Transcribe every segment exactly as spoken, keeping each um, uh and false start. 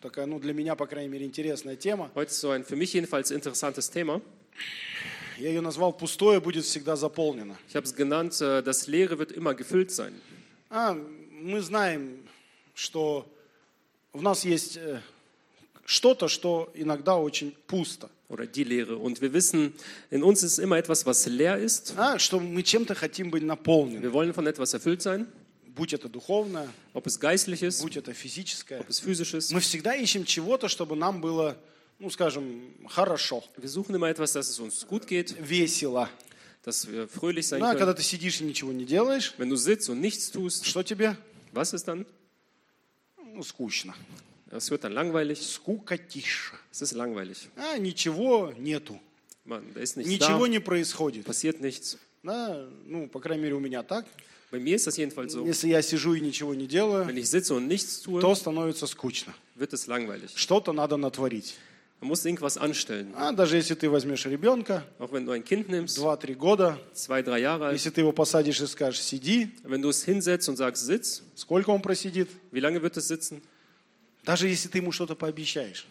такая, ну, для меня, по крайней мере, интересная тема. Heute ist so ein für mich jedenfalls interessantes Thema. Я ее назвал «Пустое будет всегда заполнено». Ich habe es genannt, äh, das Leere wird immer gefüllt sein. А, мы знаем, что в нас есть э, что-то, что иногда очень пусто. Oder die Leere. Und wir wissen, in uns ist immer etwas, was leer ist. А, что мы чем-то хотим быть наполнены. Wir wollen von etwas erfüllt sein. Будь это духовное, ob es geistlich ist, будь это физическое. ob es physisch ist. Мы всегда ищем чего-то, чтобы нам было, ну, скажем, хорошо. Wir suchen immer etwas, dass es uns gut geht, Весело. dass wir fröhlich sein Ну, а когда können. ты сидишь и ничего не делаешь, Wenn du sitzt und nichts tust, что тебе? was ist dann? Ну, скучно. Es wird dann langweilig. Скукотища. Es ist langweilig. А, ничего нету. Man, da ist nichts Ничего da, не происходит. passiert nichts. Да, ну, по крайней мере, у меня так. Bei mir ist das jedenfalls so. Если я сижу и ничего не делаю, Wenn ich sitze und nichts tue, то становится скучно. wird es langweilig. Что-то надо натворить. Man muss irgendwas anstellen. А даже если ты возьмешь ребенка, Auch wenn du ein Kind nimmst, два-три года, zwei, drei Jahre alt, если ты его посадишь и скажешь «сиди», wenn du es hinsetzt und sagst, sitz, сколько он просидит? wie lange wird es sitzen? Даже если ты ему что-то пообещаешь.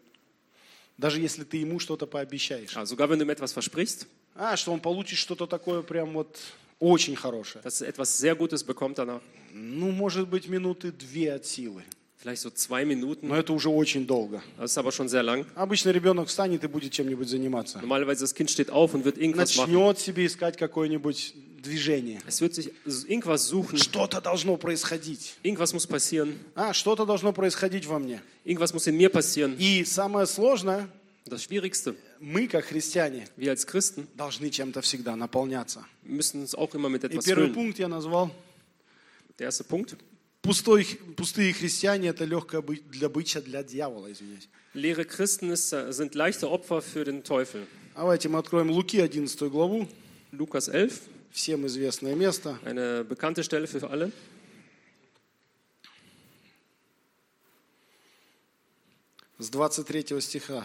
Даже если ты ему что-то пообещаешь. Ah, sogar wenn du ihm etwas versprichst, А, что он получит что-то такое прям вот очень хорошее. dass er etwas sehr Gutes bekommt danach. Ну, может быть, минуты две от силы. Vielleicht so zwei Minuten, Но это уже очень долго. das ist aber schon sehr lang. Обычно ребенок встанет и будет чем-нибудь заниматься. Normalerweise das Kind steht auf und wird irgendwas machen. Начнет себе искать какое-нибудь движение. Es wird sich irgendwas suchen, Что-то должно происходить. irgendwas muss passieren, А, что-то должно происходить во мне. irgendwas muss in mir passieren. И самое сложное, Das Schwierigste, мы, как христиане, wir als Christen, должны чем-то всегда наполняться. müssen uns auch immer mit И etwas первый füllen. пункт я назвал Der erste Punkt, «Пустой, пустые христиане – это легкая добыча для дьявола». Извиняюсь. leere Christen ist, sind leichte Opfer für den Teufel. Давайте мы откроем Луки, одиннадцатую главу. Lukas elf, Всем известное место. eine bekannte Stelle für alle. С двадцать третьего стиха.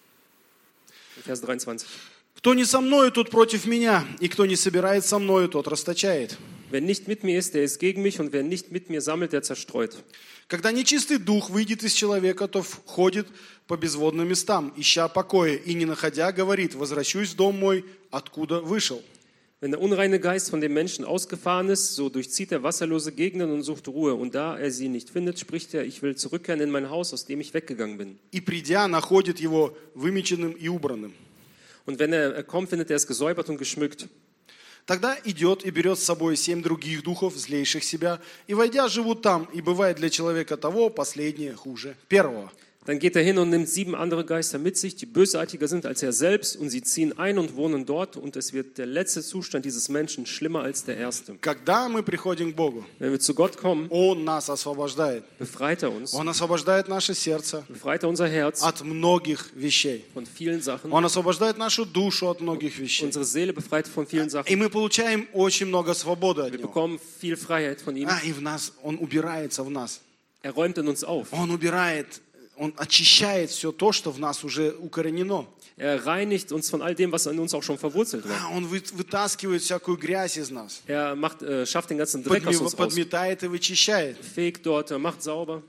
Vers dreiundzwanzig. «Кто не со мною, тот против меня, и кто не собирает со мною, тот расточает. Wer nicht mit mir ist, der ist gegen mich, und wer nicht mit mir sammelt, der zerstreut. Когда нечистый дух выйдет из человека, то входит по безводным местам, ища покоя, и не находя, говорит: возвращусь в дом мой, откуда вышел». Wenn der unreine Geist von dem Menschen ausgefahren ist, so durchzieht er wasserlose Gegenden und sucht Ruhe. Und da er sie nicht findet, spricht er: Ich will zurückkehren in mein Haus, aus dem ich weggegangen bin. И придя, находит его вымеченным и убранным. Und wenn er kommt, findet er es gesäubert und geschmückt. Тогда идет и берет с собой семь других духов, злейших себя, и, войдя, живут там, и бывает для человека того последнее хуже первого. Dann geht er hin und nimmt sieben andere Geister mit sich, die bösartiger sind als er selbst, und sie ziehen ein und wohnen dort, und es wird der letzte Zustand dieses Menschen schlimmer als der erste. Когда мы приходим к Богу, Wenn wir zu Gott kommen, Он нас освобождает. befreit er uns, Он освобождает наше сердце befreit er unser Herz от многих вещей. von vielen Sachen, Он освобождает нашу душу от многих вещей. unsere Seele befreit von vielen И Sachen. мы получаем очень много свободы от Wir Него. bekommen viel Freiheit von ihm. А, и в нас, Он убирается в нас. Er räumt in uns auf. Он убирает, Он очищает все то, что в нас уже укоренено. Er reinigt uns von all dem, was in uns auch schon verwurzelt war. А, Он вы- вытаскивает всякую грязь из нас. Er macht, äh, schafft den ganzen Dreck aus Подме- uns raus. Подметает и вычищает. Fegt dort, er macht sauber.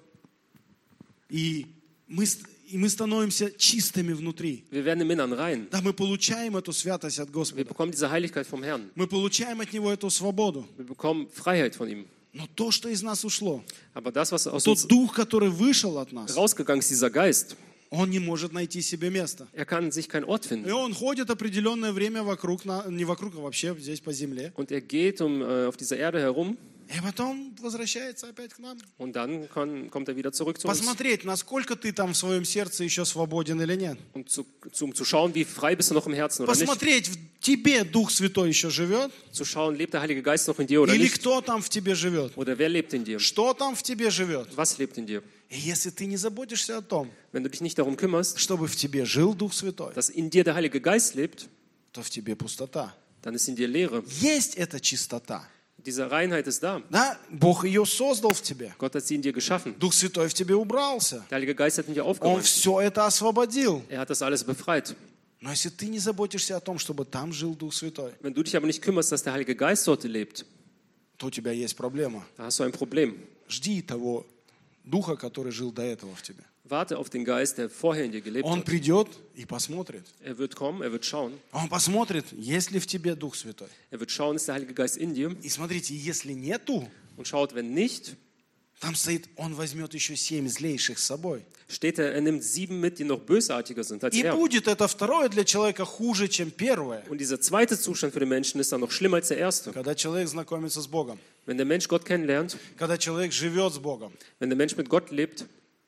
И мы, с- и мы становимся чистыми внутри. Wir werden im Innern rein. Да, мы получаем эту святость от Wir Господа. bekommen diese Heiligkeit vom Herrn. Мы получаем от Него эту свободу. Wir bekommen Freiheit von ihm. Но то, что из нас ушло, Aber das, was aus тот uns дух, который вышел от нас, rausgegangen ist, dieser Geist, он не может найти себе места. er kann sich keinen Ort И finden. он ходит определенное время вокруг, на- не вокруг, а вообще здесь по земле. Und er geht um, äh, auf dieser Erde herum, И потом возвращается опять к нам. und dann kann, kommt er wieder zurück zu uns, Посмотреть, насколько ты там в своем сердце еще свободен или нет. um zu, zu, um zu schauen, wie frei bist du noch im Herzen oder nicht. Посмотреть, в тебе Дух Святой еще живет, Zu schauen, lebt der Heilige Geist noch in dir oder или nicht. кто там в тебе живет. Oder wer lebt in dir? Что там в тебе живет. Was lebt in dir? И если ты не заботишься о том, Wenn du dich nicht darum kümmerst, чтобы в тебе жил Дух Святой, dass in dir der Heilige Geist lebt, то в тебе пустота. dann ist in dir Leere. Есть эта чистота. Diese Reinheit ist da. Да? Бог ее создал в тебе. Gott hat sie in dir geschaffen. Дух Святой в тебе убрался. Der Heilige Geist hat in dir Он aufgeräumt. все это освободил. Er hat das alles befreit. Но если ты не заботишься о том, чтобы там жил Дух Святой, Wenn du dich aber nicht kümmerst, dass der Heilige Geist dort lebt, то у тебя есть проблема. da hast du ein Problem. Жди того Духа, который жил до этого в тебе. Warte auf den Geist, der vorher in dir gelebt Он hat. придет и посмотрит. Er wird kommen, er wird schauen. Он посмотрит, есть ли в тебе Дух Святой. Er wird schauen, ist der Heilige Geist in dir? И смотрите, если нету, Und schaut, wenn nicht, там стоит, он возьмет еще семь злейших с собой. steht er, er nimmt sieben mit, die noch bösartiger sind als И er. будет это второе для человека хуже, чем первое. Und dieser zweite Zustand für den Menschen ist dann noch schlimmer als der erste. Когда человек знакомится с Богом, Wenn der Mensch Gott kennenlernt, когда человек живет с Богом wenn der Mensch mit Gott lebt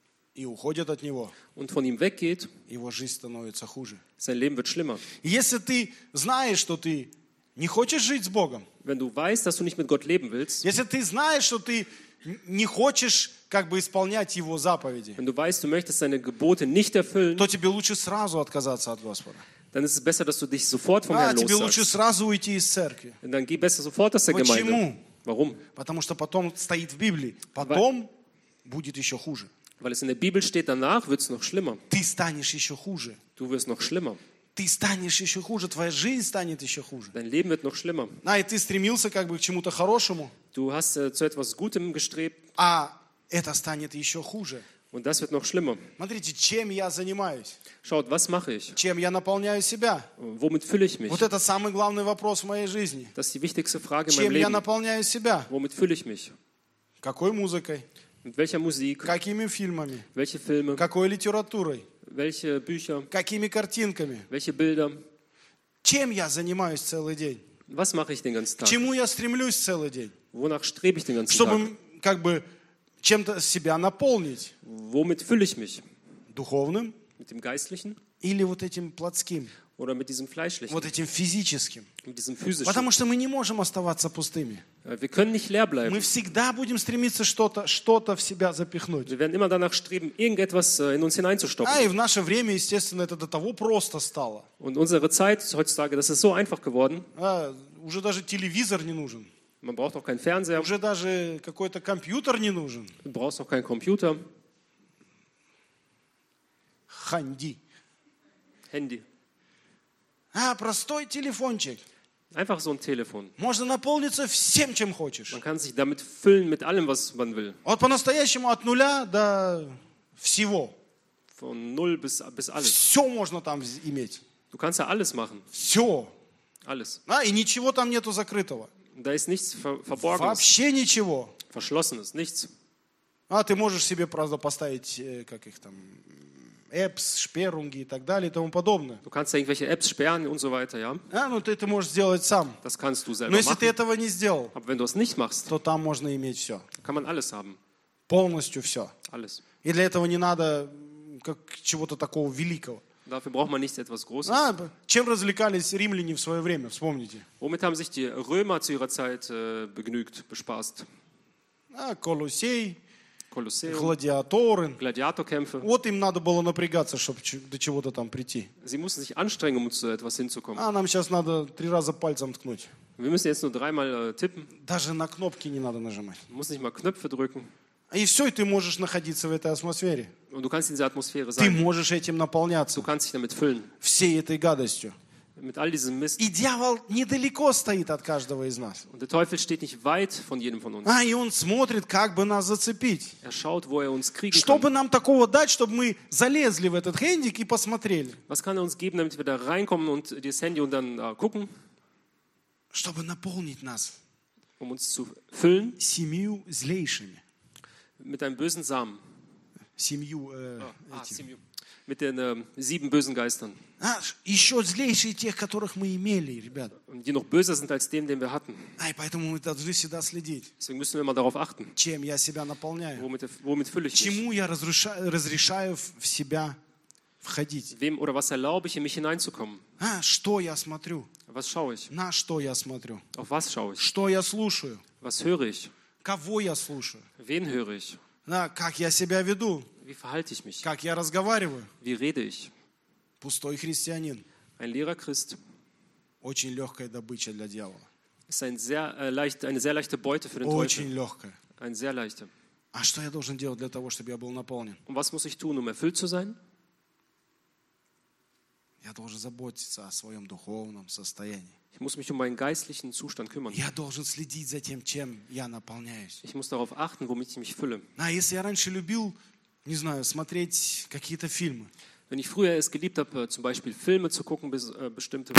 и уходит от Него, und von ihm weggeht, его жизнь становится хуже. sein Leben wird schlimmer. И если ты знаешь, что ты не хочешь жить с Богом, Wenn du weißt, dass du nicht mit Gott leben willst, если ты знаешь, что ты не хочешь как бы исполнять Его заповеди, wenn du weißt, du möchtest seine Gebote nicht erfüllen, то тебе лучше сразу отказаться от Господа. dann ist es besser, dass du dich sofort vom А, Herrn тебе лучше lossagst. сразу уйти из церкви. Und dann geh besser sofort aus der Почему? Gemeinde. Warum? Потому что потом стоит в Библии, потом будет еще хуже. Weil es in der Bibel steht, danach wird es noch schlimmer. Ты станешь еще хуже. Du wirst noch schlimmer. Ты станешь еще хуже, твоя жизнь станет еще хуже. Dein Leben wird noch schlimmer. А, и ты стремился как бы к чему-то хорошему, Du hast äh, zu etwas Gutem gestrebt а это станет еще хуже. und das wird noch schlimmer. Смотрите, чем я занимаюсь, Schaut, was mache ich? чем я наполняю себя. Womit fülle ich mich? Вот это самый главный вопрос в моей жизни. Das ist die wichtigste Frage in meinem Чем я Leben. наполняю себя? Womit fülle ich mich? Какой музыкой? Mit welcher Musik? Какими фильмами? Welche Filme? Какой литературой? Welche Bücher? Какими картинками? Welche Bilder? Чем я занимаюсь целый день? Was mache ich den ganzen К Tag? чему я стремлюсь целый день? Wonach strebe ich den ganzen Tag? Чтобы как бы чем-то себя наполнить. Womit fülle ich mich? Духовным Mit dem Geistlichen или вот этим плотским, oder mit diesem Fleischlichen? вот этим физическим. Mit diesem Physischen? Потому что мы не можем оставаться пустыми. Äh, Wir können nicht leer bleiben. Мы всегда будем стремиться что-то, что-то в себя запихнуть. Wir werden immer danach streben, irgendetwas äh, in uns А hineinzustoppen. и в наше время, естественно, это до того просто стало. Und unsere Zeit heutzutage, das ist so einfach geworden. А, уже даже телевизор не нужен. Man braucht auch keinen Fernseher, Уже даже какой-то компьютер не нужен. du brauchst auch keinen Computer, Ханди. Handy. А, простой телефончик. Einfach so ein Telefon. Можно наполниться всем, чем хочешь. Man kann sich damit füllen mit allem, was man will. Вот по-настоящему от нуля до всего. Von null bis, bis alles. Все можно там вз- иметь. Du kannst ja alles machen. Все. Alles. А, и ничего там нету закрытого. Da ist nichts Ver Verborgenes, Вообще ничего. Verschlossenes, nichts. А ты можешь себе, правда, поставить, э, как их там, эпс, шперунги и так далее и тому подобное. Du kannst ja irgendwelche Apps sperren und so weiter, ja. А, ну ты это можешь сделать сам. Das kannst du selber Но если ты machen. этого не сделал, Aber wenn du es nicht machst, то там можно иметь все. kann man alles haben. Полностью все. Alles. И для этого не надо м, как чего-то такого великого. Dafür braucht man nicht etwas Großes. А, чем развлекались римляне в свое время, вспомните. Womit haben sich die Römer zu ihrer Zeit äh, begnügt, bespaßt? А, Колосей, Kolosseum, гладиаторы. Gladiatorkämpfe. Вот им надо было напрягаться, чтобы до чего-то там прийти. Sie mussten sich anstrengen, um zu etwas hinzukommen. А нам сейчас надо три раза пальцем ткнуть. Wir müssen jetzt nur dreimal äh, tippen. Даже на кнопки не надо нажимать. Du musst nicht mal Knöpfe drücken. И все, и ты можешь находиться в этой атмосфере. Und du kannst in dieser Atmosphäre Ты sein. можешь этим Du наполняться, kannst dich damit füllen. всей этой гадостью. Mit all diesem Mist. И дьявол недалеко стоит от каждого из нас. Und der Teufel steht nicht weit von jedem von uns. А, и он смотрит, как бы нас зацепить. Er schaut, wo er uns kriegen Что kann. бы нам такого дать, чтобы мы залезли в этот хендик и посмотрели? Was kann er uns geben, damit wir da reinkommen und das Handy und dann äh, gucken, Чтобы наполнить нас um uns zu füllen семью злейшими. mit einem bösen Samen. Семью э, Ah, этим. Simeon. Mit den ähm, sieben bösen Geistern. А, еще злейшие тех, которых мы имели, ребят. Und die noch böser sind als den, den wir hatten. А, и поэтому мы должны всегда следить, Deswegen müssen wir immer darauf achten. чем я себя наполняю. Womit, womit fülle ich mich? Чему я разруша- разрешаю в в себя входить. Wem oder was erlaube ich, in mich hineinzukommen? А, что я смотрю? Was schaue ich? На что я смотрю? Auf was schaue ich? Что я слушаю? Was höre ich? Кого я слушаю? Wen höre ich? А, как я себя веду? Wie verhalte ich mich? Как я разговариваю? Wie rede ich? Пустой христианин. Ein leerer Christ Очень легкая добыча для дьявола. ist ein sehr, äh, leicht, eine sehr leichte Beute für den Teufel. Очень легкая. Eine sehr leichte. А что я должен делать для того, чтобы я был наполнен? Und was muss ich tun, um erfüllt zu sein? Я должен заботиться о своем духовном состоянии. Ich muss mich um meinen geistlichen Zustand kümmern. Я должен следить за тем, чем я наполняюсь. Ich muss darauf achten, womit ich mich fülle. А если я раньше любил не знаю, смотреть какие-то фильмы, Wenn ich früher es geliebt habe, zum Beispiel Filme zu gucken, bis, äh, bestimmte,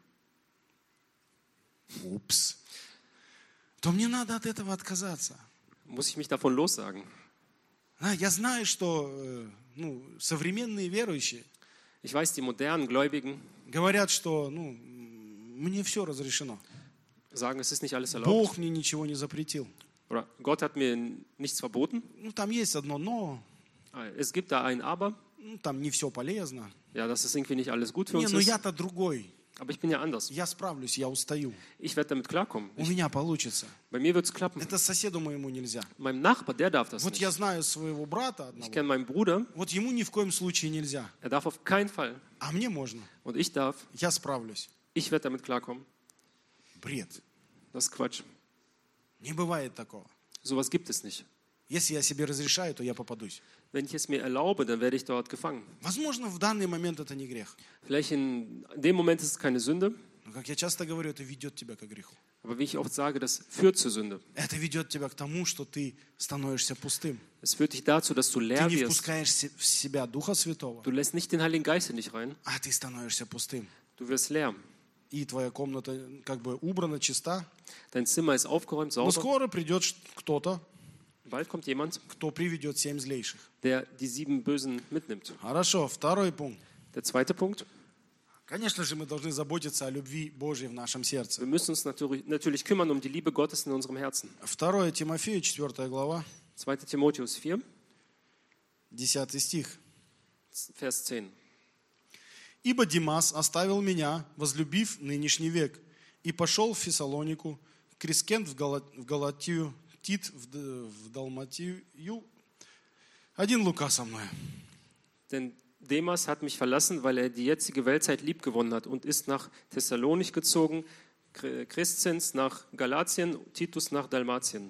упс, то мне надо от этого отказаться. muss ich mich davon lossagen. Да, я знаю, что э, ну, современные верующие Ich weiß, die modernen Gläubigen говорят, что ну, мне все разрешено. sagen, es ist nicht alles erlaubt. Бог мне ничего не запретил. Oder Gott hat mir nichts verboten. Ну, там есть одно но, Es gibt da ein Aber. ну, там не все полезно. Ja, das ist irgendwie nicht alles gut für Не, uns но ist. я-то другой. Aber ich bin ja anders. Я справлюсь, я устаю. Ich werde damit klarkommen. У Ich, меня получится. bei mir wird es klappen. Это соседу моему нельзя. Meinem Nachbar, der darf das Вот nicht. я знаю своего брата Ich одного. kenne meinen Bruder, Вот ему ни в коем случае нельзя. er darf auf keinen Fall. А мне можно. Und ich darf. Я справлюсь. Ich werde damit klarkommen. Бред. Das ist Quatsch. Не бывает такого. Sowas gibt es nicht. Если я себе разрешаю, то я попадусь. Wenn ich es mir erlaube, dann werde ich dort gefangen. Возможно, в данный момент это не грех. Vielleicht in dem Moment ist es keine Sünde, Но, как я часто говорю, это ведет тебя к греху. aber wie ich oft sage, das führt zur Sünde. Это ведет тебя к тому, что ты становишься пустым. Es führt dich dazu, dass du Ты leer не wirst. впускаешь се- в себя Духа Святого, Du lässt nicht den Heiligen Geist in dich rein. а ты становишься пустым. Du wirst leer. И твоя комната как бы убрана, чиста. Dein Zimmer ist aufgeräumt, Но sauber. скоро придет ш- кто-то, Bald kommt jemand, кто приведет семь злейших. der die sieben Bösen mitnimmt. Хорошо, второй пункт. Der zweite Punkt. Конечно же, мы должны заботиться о любви Божьей в нашем сердце. Wir müssen uns natürlich, natürlich kümmern um die Liebe Gottes in unserem Herzen. второе Тимофею, четвёртая глава, zweiter Timotheus vier, десятый стих. Vers zehn. «Ибо Димас оставил меня, возлюбив нынешний век, и пошел в Фессалонику, Крискент в, Гала- в Галатию, Тит в, Д- в Далматию». Один Лука со мной. Denn Demas hat mich verlassen, weil er die jetzige Weltzeit liebgewonnen hat und ist nach Thessalonich gezogen, Crescens nach Galatien, Titus nach Dalmatien.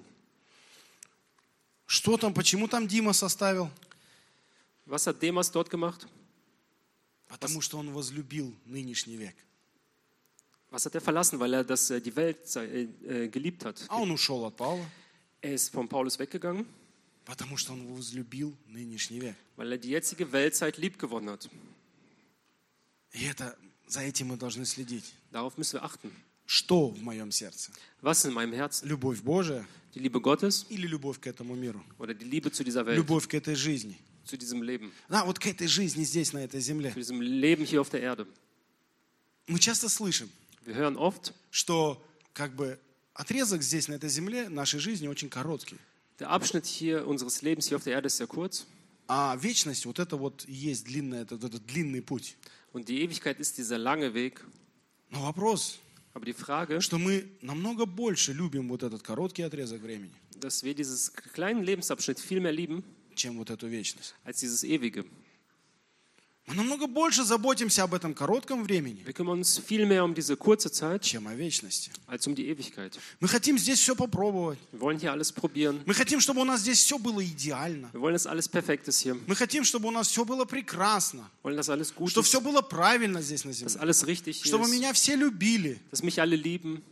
Что там, почему там Димас оставил? Was hat Demas dort gemacht? Потому что он возлюбил нынешний век. Was hat er verlassen? Weil er das, äh, die Welt äh, äh, geliebt hat. А он ушел от Павла, Er ist von Paulus weggegangen, потому что он возлюбил нынешний век. weil er die jetzige Weltzeit liebgewonnen hat. И это, за этим мы должны следить. Darauf müssen wir achten. Что в моем сердце? Was in meinem Herzen? Любовь Божия Die Liebe Gottes или любовь к этому миру? oder die Liebe zu dieser Welt, Любовь к этой жизни. zu diesem Leben, Да, вот к этой жизни здесь, на этой земле. zu diesem Leben hier auf der Erde? Мы часто слышим, Wir hören oft, что как бы отрезок здесь, на этой земле, нашей жизни очень короткий. der Abschnitt hier unseres Lebens hier auf der Erde ist sehr kurz А вечность, вот это вот и есть длинный, этот, этот длинный путь. und die Ewigkeit ist dieser lange Weg. Но вопрос, Aber die Frage, что мы намного больше любим вот этот короткий отрезок времени, dass wir dieses kleinen Lebensabschnitt viel mehr lieben чем вот эту вечность. als dieses Ewige. Мы намного больше заботимся об этом коротком времени, Wir kümmern uns viel mehr um diese kurze Zeit чем о вечности. als um die Ewigkeit. Мы хотим здесь все попробовать. Wir wollen hier alles probieren. Мы хотим, чтобы у нас здесь все было идеально. Wir wollen, dass alles perfekt ist hier. Wir Мы хотим, чтобы у нас все было прекрасно. wollen, dass alles gut Что ist, все было правильно здесь на dass земле. alles richtig hier Чтобы ist, меня все любили. dass mich alle lieben.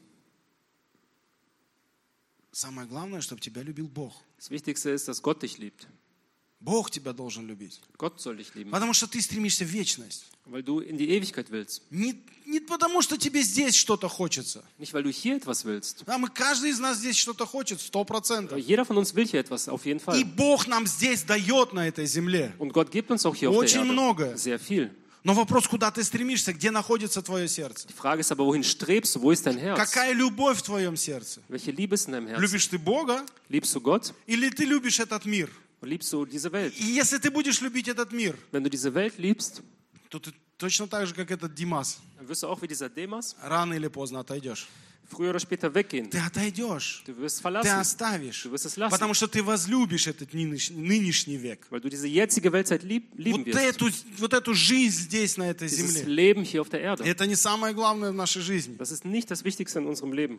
Самое главное, чтобы тебя любил Бог. Das Wichtigste ist, dass Gott dich liebt. Бог тебя должен любить. Gott soll dich lieben, Потому что ты стремишься в вечность. weil du in die Ewigkeit willst. Не, не потому, что тебе здесь что-то хочется. Nicht, weil du hier etwas willst. А мы, каждый из нас здесь что-то хочет, сто процентов. Jeder von uns will hier etwas, auf jeden И Fall. Бог нам здесь дает на этой земле. Und Gott gibt uns auch hier auf der Очень Erde многое. sehr viel. Но вопрос, куда ты стремишься, где находится твое сердце? Die Frage ist aber, wohin strebst du? Wo ist dein Herz? Какая любовь в твоем сердце? Welche Liebe ist in deinem Herzen? Любишь ты Бога Liebst du Gott или ты любишь этот мир? oder liebst du diese Welt? И если ты будешь любить этот мир, Wenn du diese Welt liebst, то ты точно так же, как этот Димас, dann wirst du auch wie dieser Demas рано или поздно отойдешь. früher oder später weggehen. Ты отойдешь, Du wirst ты verlassen, оставишь, du wirst es lassen, потому что ты возлюбишь этот нынеш- нынешний век. weil du diese jetzige Weltzeit lieb, lieben Вот wirst. эту, вот эту жизнь здесь, на этой Dieses земле. Leben hier auf der Erde. Это не самое главное в нашей жизни. Das ist nicht das Wichtigste in unserem Leben.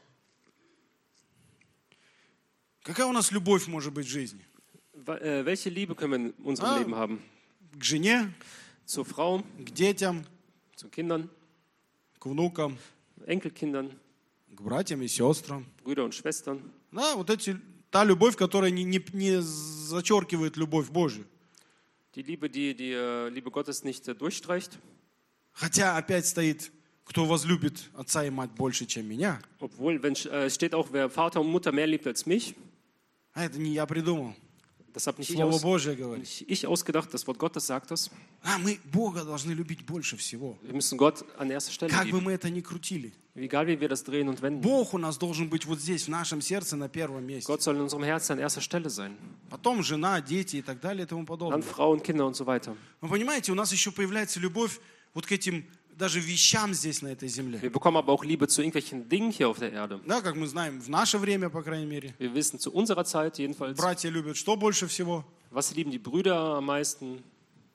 Какая у нас любовь может быть в жизни? Wa- äh, Welche Liebe können wir in unserem Ah. Leben haben? К жене, Zur Frau, к детям, zu Kindern, к внукам, Enkelkindern, к братьям и сестрам. Brüder und Schwestern. Да, вот эти та любовь, которая не, не, не зачеркивает любовь Божью. Die Liebe, die die äh, Liebe Gottes nicht äh, durchstreicht. Хотя опять стоит, кто возлюбит отца и мать больше, чем меня. Obwohl, wenn äh, steht auch, wer Vater und Mutter mehr liebt als mich. А это не я придумал. Das habe nicht ich, Слово aus, Божье говорит. nicht ich ausgedacht, das Wort Gottes sagt das. А мы Бога должны любить больше всего. Wir müssen Gott an erster Stelle Как бы lieben. мы это ни крутили. Egal wie wir das drehen und wenden. Бог у нас должен быть вот здесь, в нашем сердце, на первом месте. Gott soll in unserem Herzen an erster Stelle sein. Потом жена, дети и так далее и тому Dann подобное. Frauen, Kinder und so weiter. Вы понимаете, у нас еще появляется любовь вот к этим даже вещам здесь, на этой земле. Wir bekommen aber auch Liebe zu irgendwelchen Dingen hier auf der Erde. Да, как мы знаем, в наше время, по крайней мере. Wir wissen zu unserer Zeit jedenfalls. Братья любят что больше всего? Was lieben die Brüder am meisten?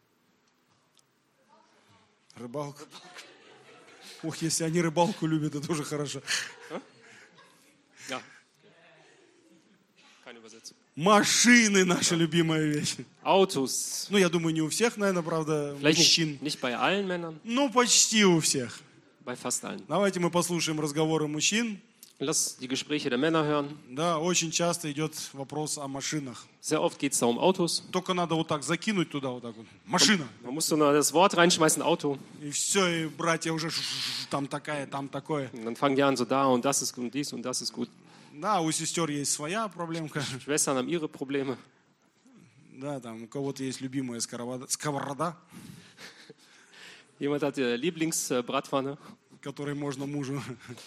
Рыбалку. Ух, если они рыбалку любят, это уже хорошо. Ja. Keine Übersetzung. Машины — наша любимая вещь. Autos. Ну, я думаю, не у всех, наверное, правда, Vielleicht мужчин. nicht, nicht bei allen Männern, Ну, почти у всех. bei fast allen. Давайте мы послушаем разговоры мужчин. Lass die Gespräche der Männer hören. Да, очень часто идет вопрос о машинах. Sehr oft geht es da um Autos. Только надо вот так закинуть туда, вот так вот. Машина. Man muss so nur das Wort reinschmeißen, Auto. И все, и братья уже там такая, там такое. Und dann fangen die an so da und das ist gut und dies und das ist gut. Да, у сестер есть своя проблемка. Schwestern haben ihre Probleme. Да, там у кого-то есть любимая сковорода, сковорода, Jemand hat ihre Lieblingsbratpfanne, которой можно мужу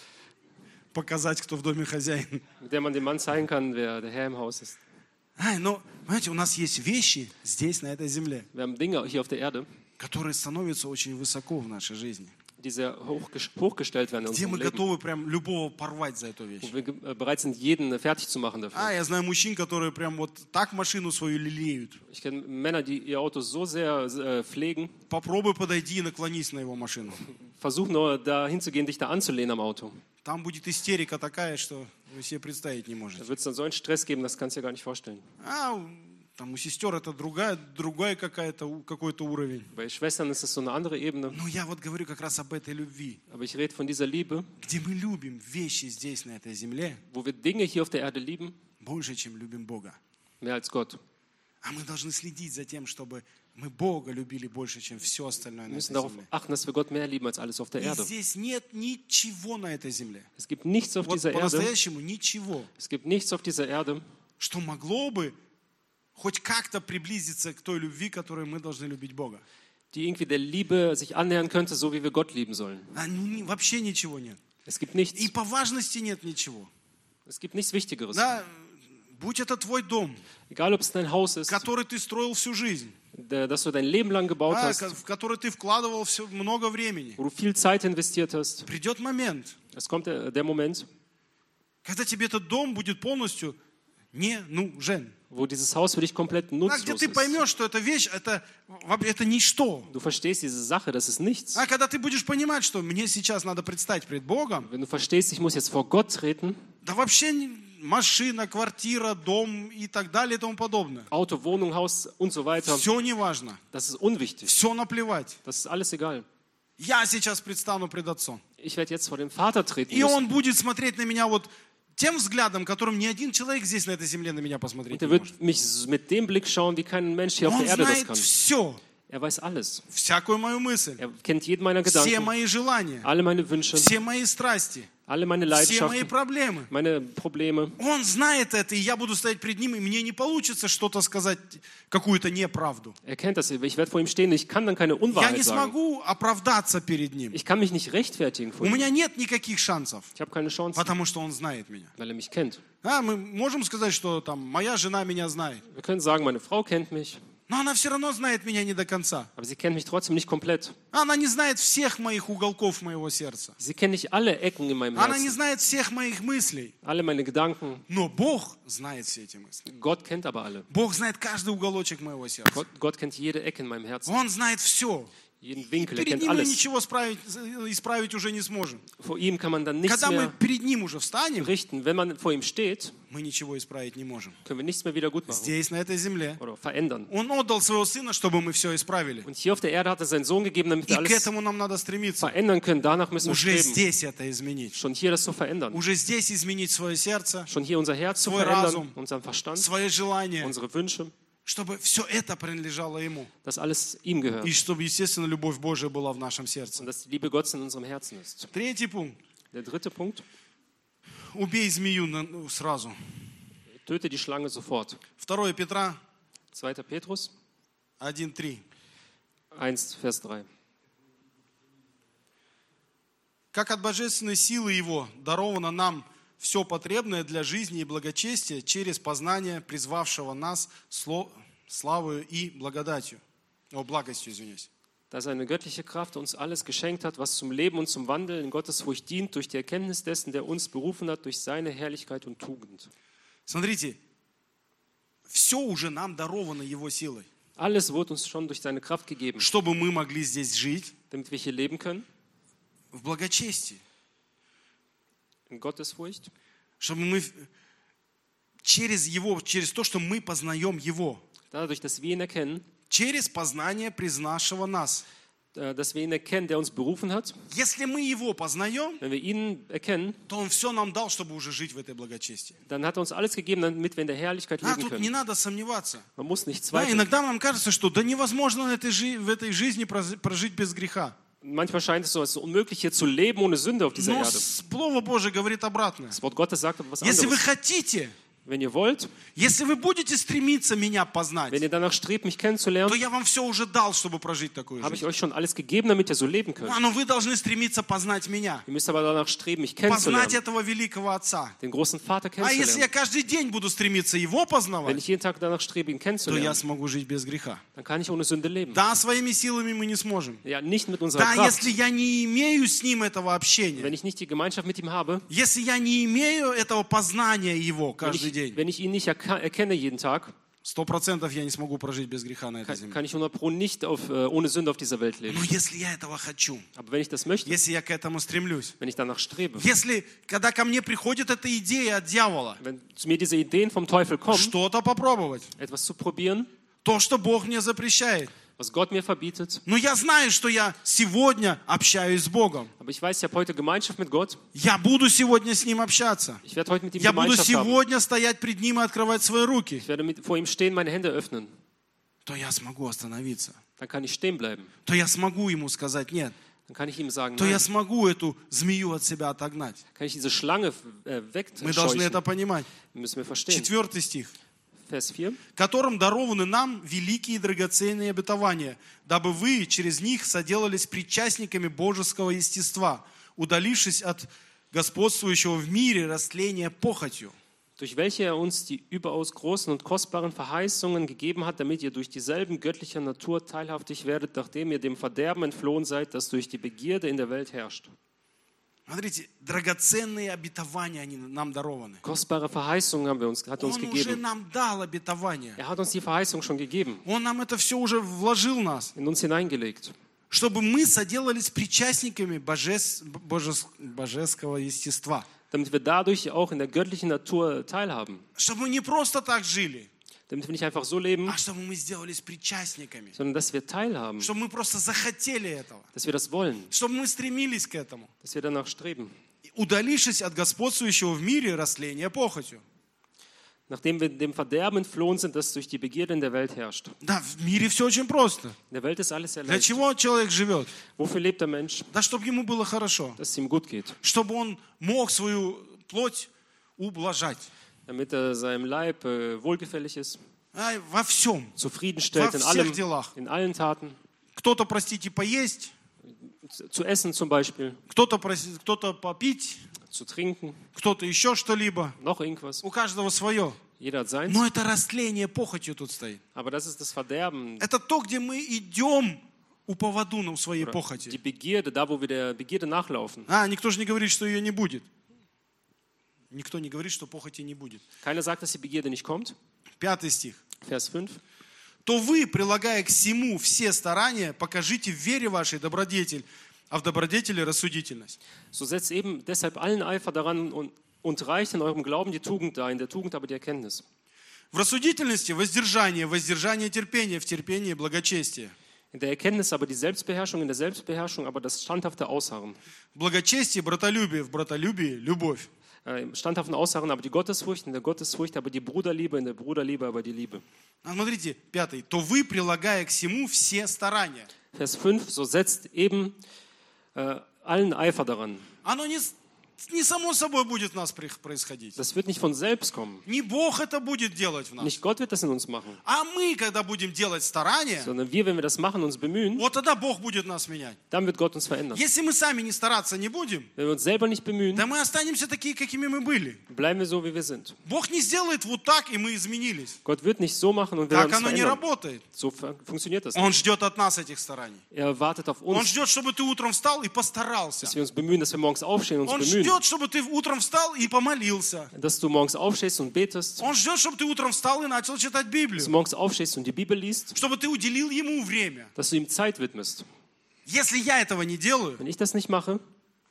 показать, кто в доме хозяин. mit der man dem Mann zeigen kann, wer der Herr im Haus ist. Ай, но, понимаете, у нас есть вещи здесь, на этой земле, Wir haben Dinge hier auf der Erde, которые становятся очень высоко в нашей жизни. die sehr hochges- hochgestellt werden in Где unserem мы Leben. готовы прям любого порвать за эту вещь. Wo wir ge- äh, bereit sind, jeden äh, fertig zu machen dafür. А, я знаю мужчин, которые прям вот так машину свою лелеют. Ich kenne Männer, die ihr Auto so sehr äh, pflegen, Попробуй подойди и наклонись на его машину. versuch nur da hinzugehen, dich da anzulehnen am Auto. Там будет истерика такая, что вы себе представить не Da можете. wird es dann so einen Stress geben, das kannst du dir gar nicht vorstellen. А там у сестер это другая, другая какая-то, какой-то уровень. Bei Schwestern ist das so eine andere Ebene. Но я вот говорю как раз об этой любви, Aber ich rede von dieser Liebe, где мы любим вещи здесь, на этой земле, wo wir Dinge hier auf der Erde lieben, больше, чем любим Бога. mehr als Gott. А мы должны следить за тем, чтобы мы Бога любили больше, чем все остальное Wir на müssen этой darauf земле. achten, dass wir Gott mehr lieben als alles auf der И Erde. здесь нет ничего на этой земле. Es gibt nichts auf Вот dieser Erde, по-настоящему ничего, es gibt nichts auf dieser Erde, что могло бы хоть как-то приблизиться к той любви, которой мы должны любить Бога. die irgendwie der Liebe sich annähern könnte, so wie wir Gott lieben sollen. А, ну, ни- вообще ничего нет. Es gibt nichts. И по важности нет ничего. Es gibt nichts Wichtigeres. Да, будь это твой дом, Egal, ob es dein Haus ist, который ты строил всю жизнь, der, das du dein Leben lang gebaut да, hast, ко- в который ты вкладывал все, много времени. wo du viel Zeit investiert hast. Придет момент, Es kommt der, der Moment, когда тебе этот дом будет полностью не нужен. wo dieses Haus für dich komplett А где nutzlos ты ist. поймешь, что эта вещь, это, вообще- это ничто. Du verstehst diese Sache, das ist nichts. А когда ты будешь понимать, что мне сейчас надо предстать пред Богом, Wenn du verstehst, ich muss jetzt vor Gott treten, да вообще не- машина, квартира, дом и так далее и тому подобное. Auto, Wohnung, Haus und so weiter, Все не важно, das ist unwichtig. все наплевать. Das ist alles egal. Я сейчас предстану пред Отцом. Ich werde jetzt vor dem Vater treten И müssen. Он будет смотреть на меня вот тем взглядом, которым ни один человек здесь на этой земле на меня посмотреть Und не er может. wird mich mit dem Blick schauen, wie kein Mensch hier auf Он der Erde das знает kann. все, Er weiß alles. всякую мою мысль, Er kennt jeden meiner все Gedanken, мои желания, alle meine Wünsche, все мои страсти, alle meine все мои Leidenschaften, проблемы. meine Probleme. Он знает это, и я буду стоять пред ним, и мне не получится что-то сказать, какую-то неправду. Er kennt das. Ich werde vor ihm stehen. Ich kann dann keine Я не Unwahrheit sagen. смогу оправдаться перед ним. Ich kann mich nicht rechtfertigen vor У ihm. меня нет никаких шансов, Ich habe keine Chance, потому что он знает меня. weil er mich kennt. А, мы можем сказать, что там моя жена меня знает, Wir können sagen, meine Frau kennt mich, но она все равно знает меня не до конца. aber sie kennt mich trotzdem nicht komplett. Она не знает всех моих уголков моего сердца. Sie kennt nicht alle Ecken in meinem Она не Herzen, знает всех моих мыслей. alle meine Gedanken. Но Бог знает все эти мысли. Gott kennt aber alle. Бог знает каждый уголочек моего сердца. Gott, Gott kennt jede Ecke in meinem Herzen. Он знает все. jeden И Winkel, er перед kennt ним мы alles. ничего исправить, исправить уже не сможем. Vor ihm kann man dann nichts Когда мы mehr перед ним уже встанем, richten. Wenn man vor ihm steht, мы ничего исправить не можем. können wir nichts mehr wieder gut machen Здесь, на этой земле, oder verändern. Он отдал Своего Сына, чтобы мы все исправили. Und hier auf der Erde hat er seinen Sohn gegeben, damit И wir к alles этому нам надо стремиться. verändern können. Danach müssen wir Уже streben. здесь это изменить. Schon hier das zu verändern. Уже здесь изменить свое сердце, Schon hier unser Herz zu Свой verändern, разум, unseren Verstand, свои желания, unsere Wünsche, чтобы все это принадлежало Ему. dass alles ihm gehört. И чтобы, естественно, любовь Божия была в нашем Und сердце. dass die Liebe Gottes in unserem Herzen ist. Третий пунkt. Der dritte Punkt, Убей змею на- ну, сразу. töte die Schlange sofort. второе Петра zweiter Petrus один три. eins, Vers drei. Как от божественной силы Его даровано нам все потребное для жизни и благочестия через познание призвавшего нас сло- славою и благодатью. О, благостью, извиняюсь. Da seine göttliche Kraft uns alles geschenkt hat, was zum Leben und zum Wandeln in Gottes Furcht dient, durch die Erkenntnis dessen, der uns berufen hat, durch seine Herrlichkeit und Tugend. Смотрите, все уже нам даровано Его силой, Alles wurde uns schon durch seine Kraft gegeben, чтобы мы могли здесь жить damit wir hier leben können, в благочестии, in Gottesfurcht, чтобы мы через Его, через то, что мы познаем Его, dadurch, dass wir ihn erkennen, через познание признавшего нас. äh, dass wir ihn erkennen, der uns berufen hat. Если мы Его познаем, Wenn wir ihn erkennen, то Он все нам дал, чтобы уже жить в этой благочестии. dann hat er uns alles gegeben, damit wir in der Herrlichkeit А leben тут не können. надо сомневаться. Man muss nicht Да, zweifeln. иногда нам кажется, что да невозможно в этой, жи- в этой жизни проз- прожить без греха. Manchmal scheint es so, als unmöglich hier zu leben ohne Sünde auf dieser Но Erde. Слово Божие говорит обратное. Das Wort Gottes sagt aber was Если вы anderes. хотите, Wenn ihr wollt, если вы будете стремиться меня познать, wenn ihr danach strebt, mich то kennenzulernen, я вам все уже дал, чтобы прожить такую habe ich жизнь. euch schon alles gegeben, damit ihr so leben könnt. А, но вы должны стремиться познать меня, Ihr müsst aber danach streben, mich познать kennenzulernen, этого великого Отца. den großen Vater А если я kennenzulernen. каждый день буду стремиться Его Wenn познавать, ich jeden Tag danach strebe, ihn то я kennenzulernen, смогу жить без греха. dann kann ich ohne Sünde leben. Да, своими силами мы не сможем. Ja, nicht mit unserer Да, Kraft. если я не имею с Ним этого общения, Wenn ich nicht die Gemeinschaft mit ihm habe, если я не имею этого познания Его wenn каждый ich, день, wenn ich ihn nicht erka- erkenne jeden Tag, сто процентов я не смогу прожить без греха на этой kann, земле. kann ich hundert Pro nicht auf, äh, ohne Sünde auf dieser Welt leben. Но если я этого хочу, Aber wenn ich das möchte, если я к этому стремлюсь, wenn ich danach strebe, если, когда ко мне приходит эта идея от дьявола, wenn zu mir diese Ideen vom Teufel kommen, что-то попробовать, etwas zu probieren, то, что Бог мне запрещает. was Gott mir verbietet, Но я знаю, что я сегодня общаюсь с Богом. aber ich weiß, ich habe heute Gemeinschaft mit Gott, Я буду сегодня с Ним общаться. ich werde heute mit ihm Я буду Gemeinschaft haben, сегодня стоять пред Ним и открывать свои руки. ich werde mit, vor ihm stehen, meine Hände öffnen, То я смогу остановиться. dann kann ich stehen bleiben, То я смогу Ему сказать нет. dann kann ich ihm sagen, То я nein, смогу эту змею от себя отогнать. kann ich diese Schlange äh, Мы должны это wegscheuchen, понимать. müssen wir verstehen. Четвертый стих. Vers vier. Которым дарованы нам великие и драгоценные обетования, дабы вы через них соделались причастниками божеского естества, удалившись от господствующего в мире растления похотью. Durch welche er uns die überaus großen und kostbaren Verheißungen gegeben hat, damit ihr durch dieselben göttlicher Natur teilhaftig werdet, nachdem ihr dem Verderben entflohen seid, das durch die Begierde in der Welt herrscht. Смотрите, драгоценные обетования они нам дарованы. Kostbare Verheißungen haben wir uns, hat er uns Он уже gegeben. нам дал обетование. Er hat uns die Verheißung schon gegeben, Он нам это все уже вложил в нас, in uns hineingelegt, чтобы мы соделались причастниками божес- божес- божеского естества. damit wir dadurch auch in der göttlichen Natur teilhaben. Чтобы мы не просто так жили, Damit wir nicht einfach so leben, а чтобы мы сделались причастниками. sondern dass wir teilhaben, Чтобы мы просто захотели этого. dass wir das wollen, Чтобы мы стремились к этому. dass wir danach streben. Удалившись от господствующего в мире растления похотью. Nachdem wir dem Verderben entflohen sind, das durch die Begierde in der Welt herrscht. Да, в мире все очень просто. In der Welt ist alles sehr Для leicht. чего человек живет? Wofür lebt der Mensch? Да, чтобы ему было хорошо. Dass es ihm gut geht. Чтобы он мог свою плоть ублажать. Damit er seinem Leib äh, wohlgefällig ist, А, во всем. zufriedenstellt in Во allem, всех делах. in allen Taten. Кто-то, простите, поесть, Zu zu essen zum Beispiel, кто-то, проси- кто-то попить, zu trinken, кто-то еще что-либо. noch irgendwas. У каждого свое. Jeder hat seins. Но это растление похотью тут стоит. Aber das ist das Verderben, Это то, где мы идем у поводу на своей die похоти. Begierde, da wo wir der Begierde nachlaufen. А, никто же не говорит, что ее не будет. Никто не говорит, что похоти не будет. Keiner sagt, dass die Begierde nicht kommt. Пятый стих. Vers fünf. то вы, прилагая к всему все старания, покажите в вере вашей добродетель, а в добродетели рассудительность. So setzt eben deshalb allen Eifer daran und, und reicht in eurem Glauben die Tugend dar, in der Tugend aber die Erkenntnis. В рассудительности воздержание, воздержание терпение, в терпении благочестие. In der Erkenntnis aber die Selbstbeherrschung, in der Selbstbeherrschung aber das standhafte Ausharren. В благочестии братолюбие, в братолюбии любовь. Äh, Im standhaften Ausharren aber die Gottesfurcht, in der Gottesfurcht aber die Bruderliebe, in der Bruderliebe aber die Liebe. А смотрите, пятый. То вы, прилагая к всему все старания. Vers fünf, so setzt eben äh, allen Eifer daran. Оно не, не само собой будет в нас происходить. Das wird nicht von selbst kommen. Не Бог это будет делать в нас. Nicht Gott wird das in uns machen, А мы, когда будем делать старания, sondern wir, wenn wir das machen, uns bemühen, вот тогда Бог будет нас менять. dann wird Gott uns verändern. Если мы сами не стараться не будем, Wenn wir uns selber nicht bemühen, да мы останемся такие, какими мы были. bleiben wir so, wie wir sind. Бог не сделает вот так, и мы изменились. Gott wird nicht so machen und wir Так uns оно не verändern. работает. So fu- funktioniert das Он nicht. ждет от нас этих стараний. Er wartet auf Он uns, ждет, чтобы ты утром встал и постарался. dass wir uns bemühen, dass wir morgens aufstehen und Он uns bemühen. ждет, чтобы ты утром встал и помолился. Dass du morgens aufstehst und betest, Он ждет, чтобы ты утром встал и начал читать dass du Библию. morgens aufstehst und die Bibel liest, Чтобы ты уделил ему время. dass du ihm Zeit widmest. Если я этого не делаю, Wenn ich das nicht mache,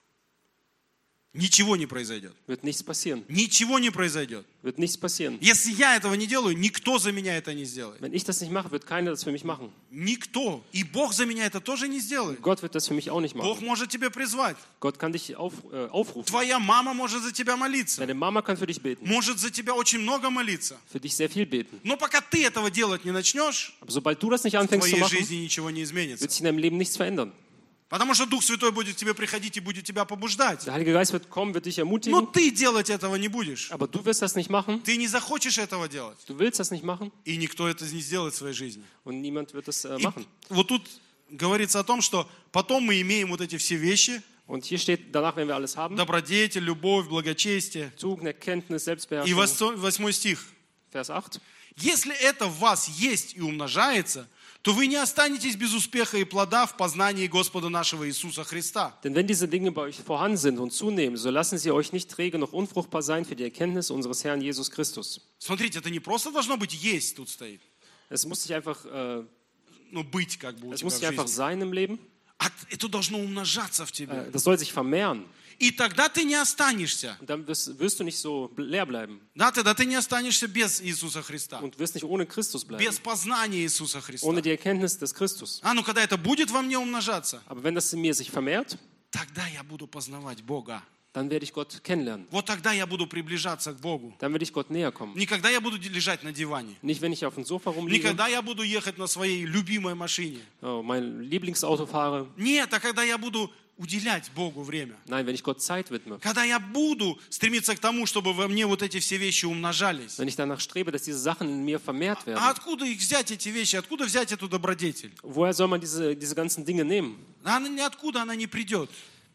ничего не произойдет. wird nichts passieren. Ничего не произойдет. Wird nichts passieren. Если я этого не делаю, никто за меня это не сделает. Wenn ich das nicht mache, wird keiner das für mich machen. Никто. И Бог за меня это тоже не сделает. Gott wird das für mich auch nicht Бог machen. может тебя призвать. Gott kann dich auf, äh, aufrufen. Твоя мама может за тебя молиться. Deine Mama kann für dich beten, Может за тебя очень много молиться. für dich sehr viel beten. Но пока ты этого делать не начнешь, Aber sobald du das nicht в anfängst zu твоей machen, жизни ничего не изменится. wird sich in deinem Leben nichts verändern. Потому что Дух Святой будет к тебе приходить и будет тебя побуждать. Der Heilige Geist wird kommen, wird dich Но ermutigen, ты делать этого не будешь. aber du wirst das nicht machen. Ты не захочешь этого делать. Du willst das nicht machen И никто это не сделает в своей жизни. und niemand wird das äh, И machen. вот тут говорится о том, что потом мы имеем вот эти все вещи. Und hier steht, danach, wenn wir alles haben, Добродетель, любовь, благочестие. Tugend, Erkenntnis, И Selbstbeherrschung. восьмой восьмой стих. Vers acht. Если это в вас есть и умножается, то вы не останетесь без успеха и плода в познании Господа нашего Иисуса Христа. Denn wenn diese Dinge bei euch vorhanden sind und zunehmen, so lassen sie euch nicht träge noch unfruchtbar sein für die Erkenntnis unseres Herrn Jesus Christus. Смотрите, это не просто должно быть есть, тут стоит. Es muss nicht einfach, äh, Ну, быть как бы у es тебя muss в nicht einfach жизни. sein im Leben, А это должно умножаться в тебе. äh, das soll sich vermehren. И тогда ты не останешься. Und dann wirst, wirst du nicht so leer bleiben Да, тогда ты не останешься без Иисуса Христа. und wirst nicht ohne Christus bleiben, Без познания Иисуса Христа. ohne die Erkenntnis des Christus. А ну, когда это будет во мне умножаться, Aber wenn das in mir sich vermehrt, тогда я буду познавать Бога. dann werde ich Gott kennenlernen. Вот тогда я буду приближаться к Богу. Dann werde ich Gott näher kommen. Не когда я буду лежать на диване. Nicht, wenn ich auf dem Sofa Не rumliege, когда я буду ехать на своей любимой машине. oh, mein Lieblingsauto fahre. Нет, а когда я буду уделять Богу время. Nein, wenn ich Gott Zeit widme. Когда я буду стремиться к тому, чтобы во мне вот эти все вещи умножались. Wenn ich danach strebe, dass diese Sachen in mir vermehrt werden. А откуда их взять, эти вещи? Откуда взять эту добродетель? Woher soll man diese, diese ganzen Dinge nehmen? Она ниоткуда она не придет.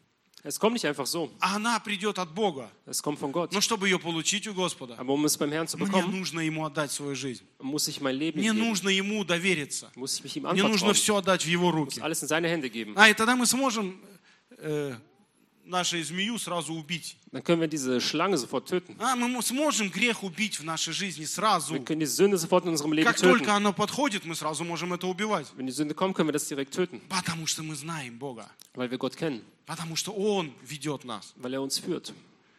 Es kommt nicht einfach so. А она придет от Бога. Es kommt von Gott. Но чтобы ее получить у Господа, Aber um es beim Herrn zu мне bekommen, нужно Ему отдать свою жизнь. muss ich mein Leben Мне ihm geben. нужно Ему довериться. Muss ich mich ihm Мне нужно anvertrauen. все отдать в Его Muss руки. alles in seine Hände geben. А, и тогда мы сможем э, нашу змею сразу убить. Dann können wir diese Schlange sofort töten. А, мы сможем грех убить в нашей жизни сразу. Wir können die Sünde sofort in unserem Leben Как только töten. оно подходит, мы сразу можем это убивать. Wenn die Sünde kommt, können wir das direkt töten, Потому что мы знаем Бога. weil wir Gott kennen, Потому что Он ведет нас. weil er uns führt.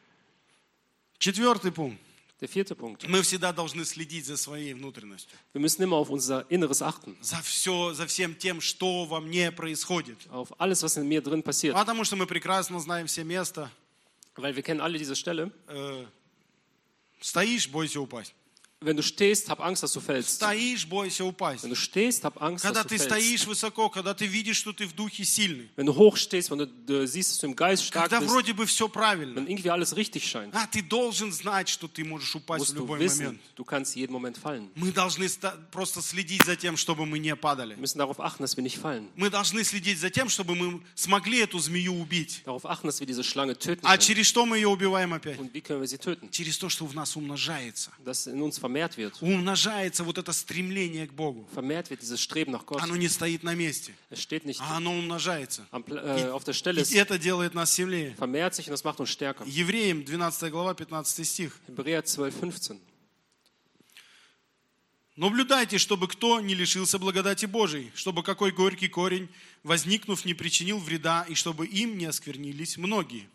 Четвертый пунkt. Der vierte Punkt. Мы всегда должны следить за своей внутренностью. Wir müssen immer auf unser Inneres achten, За все, за всем тем, что во мне происходит. auf alles, was in mir drin passiert. Потому что мы прекрасно знаем все места. Weil wir kennen alle diese Stelle. Э, стоишь, бойся упасть. Wenn du stehst, hab Angst, dass du fällst. Стоишь, бойся упасть. Wenn du stehst, hab Angst, Когда dass du ты fällst. стоишь высоко, когда ты видишь, что ты в духе сильный. Wenn du hoch stehst, wenn du, du siehst, dass du im Geist stark Когда bist, вроде бы все правильно. wenn irgendwie alles richtig scheint, А ты должен знать, что ты можешь упасть musst в du любой wissen, момент. du kannst jeden Moment fallen. Мы должны ста- просто следить за тем, чтобы мы не падали. Wir müssen darauf achten, dass wir nicht fallen. Мы должны следить за тем, чтобы мы смогли эту змею убить. Darauf achten, dass wir diese Schlange töten А können. через что мы ее убиваем опять? Und wie können wir sie töten? Через то, что в нас умножается. Dass in uns vermehrt wird. Умножается вот это стремление к Богу. Vermehrt wird dieses Streben nach Gott. Оно не стоит на месте, Es steht nicht а оно умножается. am, Pla- äh, auf der Stelle, И es это делает нас сильнее. vermehrt sich und das macht uns stärker. Евреям двенадцатая глава, пятнадцатый стих. Hebräer zwölf, fünfzehn. Наблюдайте, чтобы кто не лишился благодати Божией, чтобы какой горький корень, возникнув, не причинил вреда, и чтобы им не осквернились многие.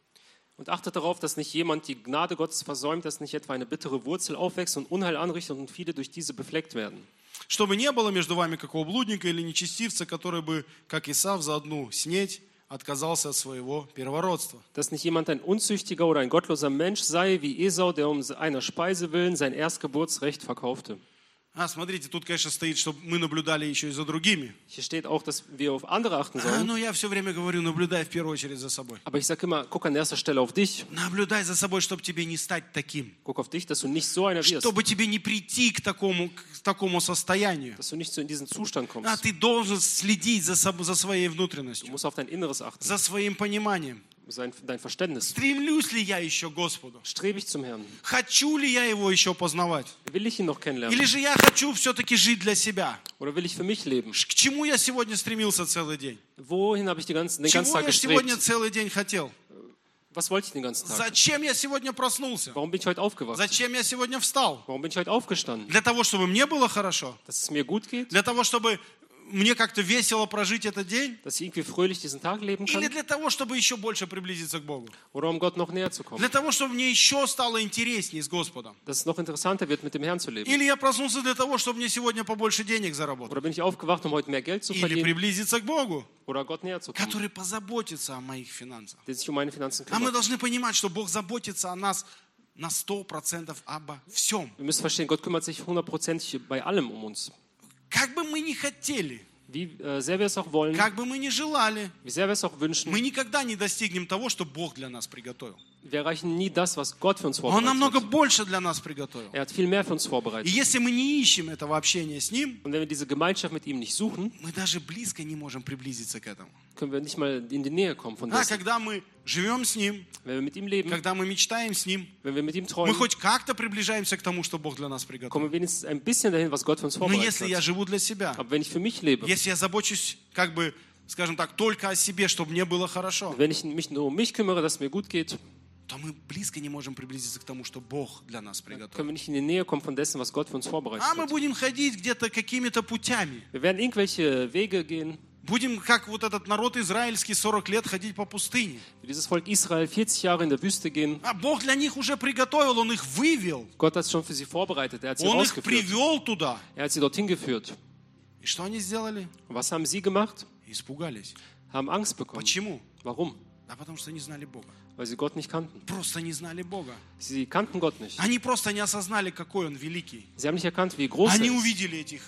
Und achtet darauf, dass nicht jemand die Gnade Gottes versäumt, dass nicht etwa eine bittere Wurzel aufwächst und Unheil anrichtet und viele durch diese befleckt werden. Чтобы не было между вами какого блудника или нечестивца, который бы, как Исав, за одну снеть отказался от своего первородства. Dass nicht jemand ein Unzüchtiger oder ein gottloser Mensch sei, wie Esau, der um einer Speise willen sein Erstgeburtsrecht verkaufte. А, смотрите, тут, конечно, стоит, чтобы мы наблюдали еще и за другими. Hier steht auch, dass wir auf andere achten А, sollen. но я все время говорю, наблюдай в первую очередь за собой. Aber ich sage immer, guck an erster Stelle auf dich. Наблюдай за собой, чтобы тебе не стать таким. Guck auf dich, dass du nicht so einer wirst. Чтобы тебе не прийти к такому, к такому состоянию. Dass du nicht so in diesen Zustand kommst. А ты должен следить за, собой, за своей Du внутренностью, musst auf dein Inneres achten, за своим пониманием. sein, dein Verständnis. Стремлюсь ли я еще к Господу? Strebe ich zum Herrn. Хочу ли я Его еще познавать? Will ich ihn noch kennenlernen? Или же я хочу все-таки жить для себя? Oder will ich für mich leben? К чему я сегодня стремился целый день? Wohin habe ich die ganzen, den ganzen Чего Tag я сегодня gestrebt? целый день хотел? Was wollte ich den ganzen Tag? Зачем я сегодня проснулся? Warum bin ich heute aufgewacht? Зачем я сегодня встал? Warum bin ich heute aufgestanden? Для того, чтобы мне было хорошо? Dass es mir gut geht? Для того, чтобы мне как-то весело прожить этот день? Dass ich irgendwie fröhlich diesen Tag leben Или kann? для того, чтобы еще больше приблизиться к Богу? Oder um Gott noch näher zu kommen? Для того, чтобы мне еще стало интереснее с Господом? Dass es noch interessanter wird, mit dem Herrn zu leben? Или я проснулся для того, чтобы мне сегодня побольше денег заработать? Oder bin ich aufgewacht, um heute mehr Geld zu Или verdienen? приблизиться к Богу, Oder Gott näher zu kommen? который позаботится о моих финансах? Der sich um meine Finanzen А мы kümmert. должны понимать, что Бог заботится о нас на сто процентов обо всем. Wir müssen verstehen, Gott kümmert sich hundertprozentig bei allem um uns. Как бы мы ни хотели, Wie äh, sehr wir es auch wollen, как бы мы ни желали, wie sehr wir es auch wünschen, мы никогда не достигнем того, что Бог для нас приготовил. wir erreichen nie das, was Gott für uns Он vorbereitet намного hat. больше для нас приготовил. Er hat viel mehr für uns И vorbereitet. если мы не ищем этого общения с Ним, Und wenn wir diese Gemeinschaft mit ihm nicht suchen, мы даже близко не можем приблизиться к этому. können wir nicht mal in die Nähe kommen von А dessen. когда мы живем с Ним, Wenn wir mit ihm leben, когда мы мечтаем с Ним, wenn wir mit ihm мы träumen, хоть как-то приближаемся к тому, что Бог для нас приготовил. kommen wir wenigstens ein bisschen dahin, was Gott für uns Но vorbereitet если я hat. живу для себя, Aber wenn ich für mich lebe, если я забочусь, как бы, скажем так, только о себе, чтобы мне было хорошо, wenn ich mich nur um mich kümmere, dass es mir gut geht, то мы близко не можем приблизиться к тому, что Бог для нас können приготовил. wir nicht in die Nähe kommen von dessen, was Gott für uns vorbereitet А мы hat. будем ходить где-то какими-то путями. Wir werden irgendwelche Wege gehen, Будем, как вот этот народ израильский, сорок лет ходить по пустыне. wie dieses Volk Israel vierzig Jahre in der Wüste gehen. А Бог для них уже приготовил, Он их вывел, Gott hat es schon für sie vorbereitet, er hat sie Он их rausgeführt, привел туда. er hat sie dorthin geführt. И что они сделали? Und was haben sie gemacht? Испугались. Haben Angst bekommen. Почему? Warum? Да потому что не знали Бога. Weil sie Gott nicht kannten. Просто не знали Бога. Sie kannten Gott nicht. Они просто не осознали, какой Он великий. Sie haben nicht erkannt, wie groß er Они ist. увидели этих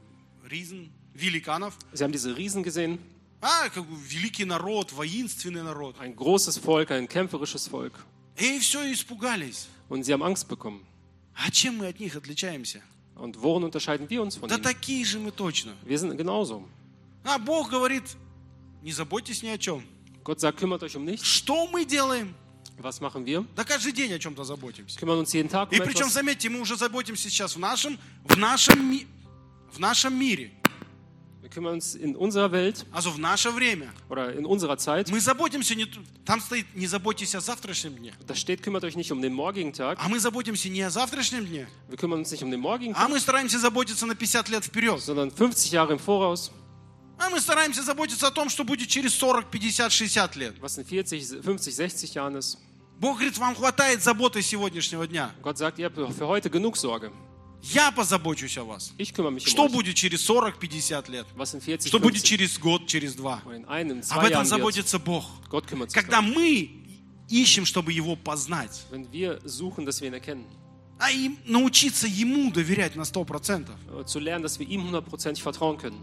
ризн, великанов. Sie haben diese Riesen gesehen, А, как бы великий народ, воинственный народ. ein großes Volk, ein kämpferisches Volk. И все, испугались. Und sie haben Angst bekommen. А чем мы от них отличаемся? Und worin unterscheiden wir uns von Да ihnen? такие же мы точно. Wir sind genauso. А Бог говорит, не заботьтесь ни о чем. Gott sagt, kümmert euch um nichts. Что мы делаем? Was machen wir? Да каждый день о чем-то заботимся. Kümmern uns jeden Tag um И причем, etwas. заметьте, мы уже заботимся сейчас в нашем, в нашем, ми- в нашем мире, Wir kümmern uns in unserer Welt also в наше время. oder in unserer Zeit. Мы заботимся, не, т- там стоит, не заботьтесь о завтрашнем дне. Da steht, kümmert euch nicht um den morgigen Tag. А мы заботимся не о завтрашнем дне, Wir kümmern uns nicht um den morgigen а Tag, мы стараемся заботиться на пятьдесят лет вперед. sondern fünfzig Jahre im Voraus. А мы стараемся заботиться о том, что будет через сорок, пятьдесят, шестьдесят лет. Was in vierzig, fünfzig, sechzig Jahren ist. Бог говорит, вам хватает заботы сегодняшнего дня. Gott sagt, ihr habt für heute genug Sorge. Я позабочусь о вас. Ich kümmere mich um Что euch. будет через сорок, пятьдесят лет? Was in vierzig, Что будет fünfzig через год, через два? oder in einem, Об zwei этом Jahren wird. заботится Бог. Gott kümmert sich Когда darum. мы ищем, чтобы Его познать, Wenn wir suchen, dass wir ihn erkennen, а им научиться Ему доверять на сто процентов. äh, zu lernen, dass wir ihm hundertprozentig vertrauen können.